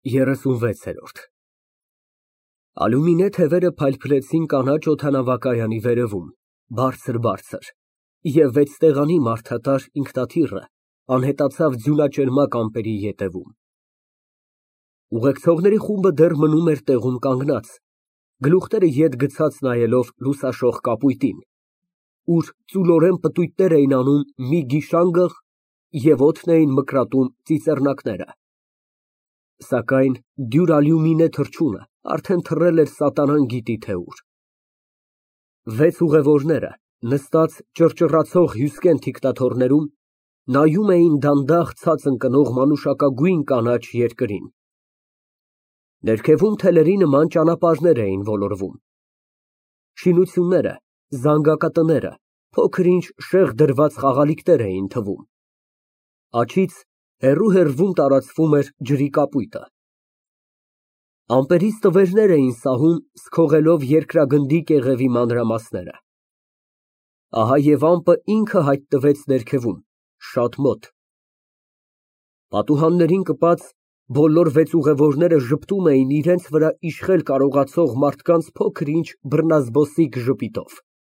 36-րդ Ալյումինե թևերը փայլփլեցին կանաչ օդանավակայանի վերևում, բարձր, և վեցտեղանի մարդատար ինքնաթիռը անհետացավ ձյունաճերմակ ամպերի ետևում։ Ուղեկցողների խումբը դեռ մնում էր տեղում կանգնած, գլուխները ետ գցած նայելով լուսաշող կապույտին, ուր ծուլորեն պտույտներ էին անում մի գիշանգղ և օդն էին մկրատում ծիծեռնակները։ Սակայն դյուր ալյումինե թռչունը արդեն թռել էր սատանան գիտի թե ուր։ Վեց ուղևորները, նստած ճռճռացող հյուսկեն թիկնաթոռներում, նայում էին դանդաղ ցած ընկնող մանուշակագույն կանաչ երկրին։ Ներքևում թելերի նման ճանապարհներ էին ոլորվում։ Շինությունները, զանգակատները, փոքր-ինչ շեղ դրված խաղալիքներ էին թվում։ Աջից հեռու տարածվում էր ջրի կապույտը։ Ամպերից տվերներ էին սահում սքողելով երկրագնդի կեղևի մանրամասները։ Ահա և ամպը ինքը հայտնվեց ներքևում, շատ մոտ։ Պատուհաններին կպած բոլոր վեց ուղևորները ժպտում էին իրենց վրա իշխել կարողացող մարդկանց փոքր-ինչ բռնազբոսիկ ժպիտով։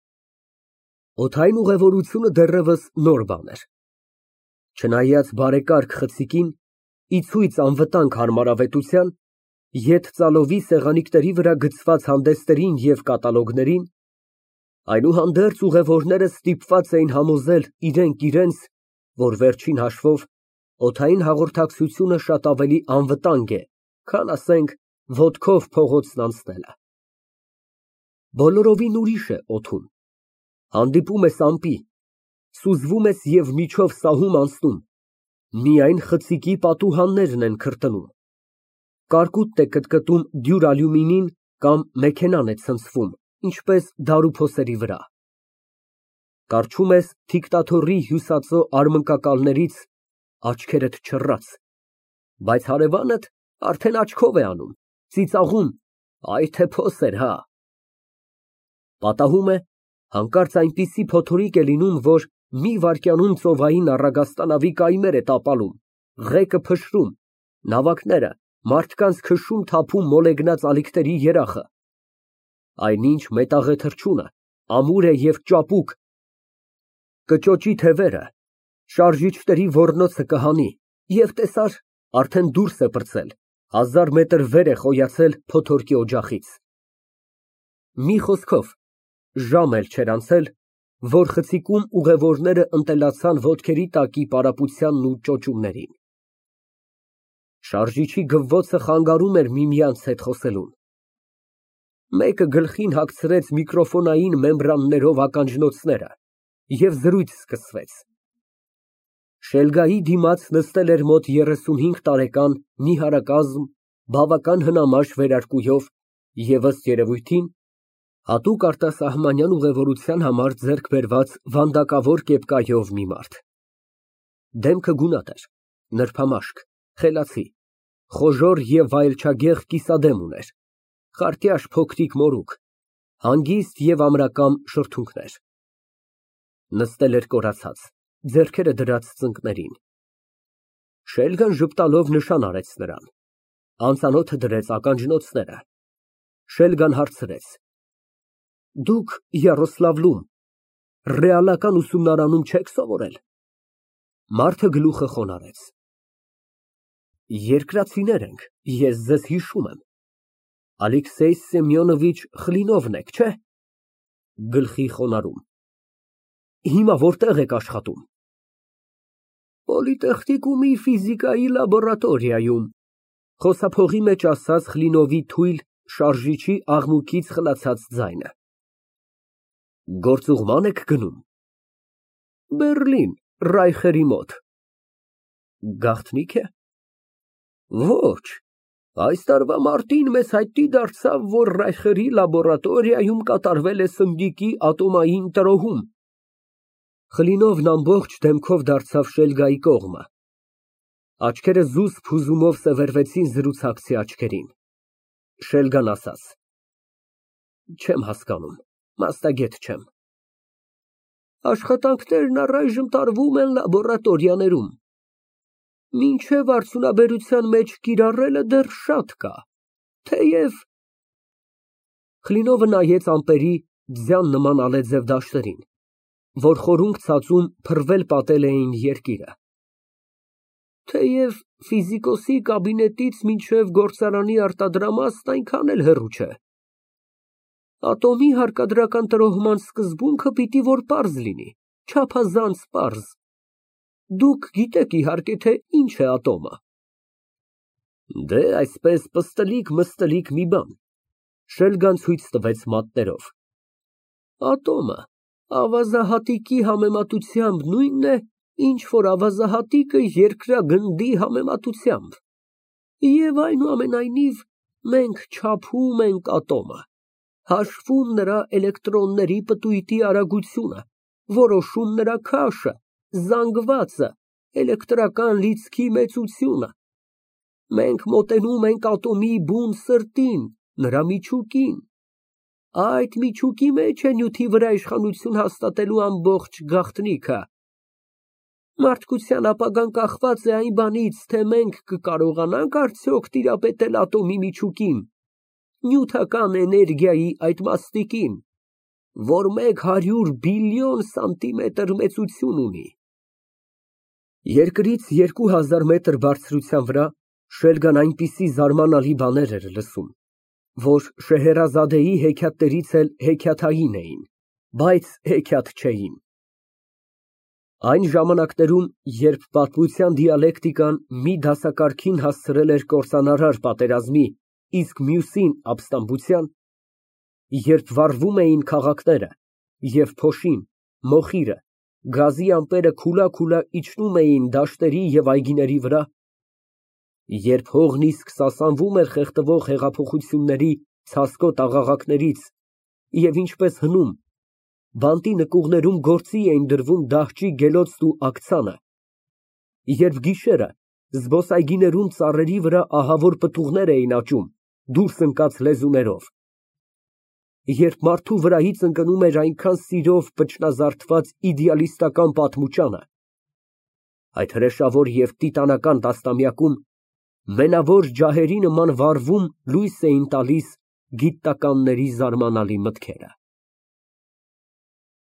Օդային ուղևորությունը դեռևս նոր բան էր։ Չնայած բարեկարգ խցիկին, ի ցույց անվտանգ հարմարավետության, ետ ծալովի սեղանիկների վրա գծված հանդեսներին և կատալոգներին, այնուհանդերձ ուղևորները ստիպված էին համոզել իրենք, որ վերջին հաշվով օդային հաղորդակցությունը շատ ավելի անվտանգ է, քան, ասենք, ոտքով փողոցն անցնելը։ Բոլորովին ուրիշ է օդում։ Հանդիպում ես ամպի, սուզվում ես և միջով սահում անցնում, միայն խցիկի պատուհաններն են քրտնում, կարկուտն է կտկտում դյուր ալյումինին կամ մեքենան է ցնցվում, ինչպես դարուփոսերի վրա։ Կառչում ես թիկնաթոռի հյուսածո արմնկակալներից, աչքերդ չռած, բայց հարևանդ արդեն աչքով է անում, ծիծաղում, այ թե փոս էր, հա։ Պատահում է, հանկարծ այնպիսի փոթորիկ է լինում, որ մի վայրկյանում ծովային առագաստանավի կայմեր է տապալում, ղեկը փշրում, նավակները մարդկանց քշում֊թափում մոլեգնած ալիքների երախը, այնինչ մետաղե թռչունը ամուր է և ճապուկ, կճոճի թևերը, շարժիչների ոռնոցը կհանի, և տեսար, արդեն դուրս է պրծել, 1000 մետր վեր է խոյացել փոթորկի օջախից։ Մի խոսքով, ժամ էլ չէր անցել, որ խցիկում ուղևորները ընտելացան ոտքերի տակի պարապությանն ու ճոճումներին։ Շարժիչի գվվոցը խանգարում էր միմյանց հետ խոսելուն։ Մեկը գլխին հագցրեց միկրոֆոնային մեմբրաններով ականջնոցները, և զրույց սկսվեց։ Շելգայի դիմաց նստել էր մոտ 35 տարեկան նիհարակազմ, բավական հնամաշ վերարկուով և, ըստ երևույթին, հատուկ արտասահմանյան ուղևորության համար ձեռք բերված վանդակավոր կեպկայով մի մարդ։ Դեմքը գունատ էր, նրբամաշկ, խելացի, խոժոռ և վայելչագեղ կիսադեմ ուներ, խարտյաշ փոքրիկ մորուք, հանգիստ և ամրակամ շրթունքներ։ Նստել էր կորացած, ձեռքերը դրած ծնկներին։ Շելգան ժպտալով նշան արեց նրան, անծանոթը դրեց ականջնոցները։ Շելգան հարցրեց. Դուք Յարոսլավլում, ռեալական ուսումնարանում չե՞ք սովորել։ Մարդը գլուխը խոնարհեց։ Երկրացիներ ենք, ես ձեզ հիշում եմ։ Ալեքսեյ Սեմյոնովիչ Խլինովն եք, չէ՞։ Գլխի խոնարհում։ Հիմա որտեղ եք աշխատում։ Պոլիտեխնիկումի ֆիզիկայի լաբորատորիայում, խոսափողի մեջ ասաց Խլինովի թույլ, շարժիչի աղմուկից խլացած ձայնը։ Գործուղման եք գնում։ Բեռլին, Ռայխերի մոտ։ Գաղտնի՞ք է։ Ոչ, այս տարվա մարտին մեզ հայտնի դարձավ, որ Ռայխերի լաբորատորիայում կատարվել է սնդիկի ատոմային տրոհում։ Խլինովն ամբողջ դեմքով դարձավ Շելգայի կողմը։ Աչքերը զուսպ հուզումով սևեռվեցին զրուցակցի աչքերին։ Շելգան ասաց. Չեմ հասկանում, մասնագետ չեմ։ Աշխատանքներն առայժմ տարվում են լաբորատորիաներում։ Մինչև արդյունաբերության մեջ կիրառելը դեռ շատ կա, թեև… Խլինովը նայեց ամպերի ձյան նման ալեձև դաշտերին, որ խորունգ ցածում փռվել պատել էին երկիրը, թեև ֆիզիկոսի կաբինետից մինչև գործարանի արտադրամասն այնքան էլ հեռու չէ։ Ատոմի հարկադրական տրոհման սկզբունքը պիտի որ պարզ լինի, չափազանց պարզ։ Դուք գիտեք իհարկե, թե ինչ է ատոմը։ Դե այսպես պստլիկ-մստլիկ մի բան, Շելգան ցույց տվեց մատներով։ Ատոմը ավազահատիկի համեմատությամբ նույնն է, ինչ որ ավազահատիկը երկրագնդի համեմատությամբ։ Եվ այնուամենայնիվ մենք չափում ենք ատոմը, հաշվում նրա էլեկտրոնների պտույտի արագությունը, որոշում նրա քաշը, զանգվածը, էլեկտրական լիցքի մեծությունը։ Մենք մոտենում ենք ատոմի բուն սրտին, նրա միջուկին։ Այդ միջուկի մեջ է նյութի վրա իշխանություն հաստատելու ամբողջ գաղտնիքը։ Մարդկության ապագան կախված է այն բանից, թե մենք կկարողանանք արդյոք տիրապետել ատոմի միջուկին, նյութական էներգիայի այդ մասնիկին, որ 100 բիլիոն սանտիմետր մեծություն ունի։ Երկրից 2000 մետր բարձրության վրա Շելգան այնպիսի զարմանալի բաներ էր լսում, որ Շեհերազադեի հեքիաթներից էլ հեքիաթային էին, բայց հեքիաթ չէին։ Այն ժամանակներում, երբ պատմության դիալեկտիկան մի դասակարգին հասցրել էր կործանարար պատերազմի, իսկ մյուսին ապստամբության, երբ վառվում էին քաղաքները, և փոշին, մոխիրը, գազի ամպերը քուլա իջնում էին դաշտերի և այգիների վրա, երբ հողն իսկ սասանվում էր խեղդվող հեղափոխությունների ցասկոտ աղաղակներից, և ինչպես հնում, բանտի նկուղներում գործի էին դրվում դահճի գելոցն ու աքցանը, երբ գիշերը զբոսայգիներում ծառերի վրա ահավոր պտուղներ էին աճում, դուրս ընկած լեզուներով, երբ մարդու վրայից ընկնում էր այնքան սիրով փչնազարդված իդեալիստական պատմուճանը, այդ հրեշավոր և տիտանական տասնամյակում մենավոր ջահերի նման վառվում լույս էին տալիս գիտնականների զարմանալի մտքերը։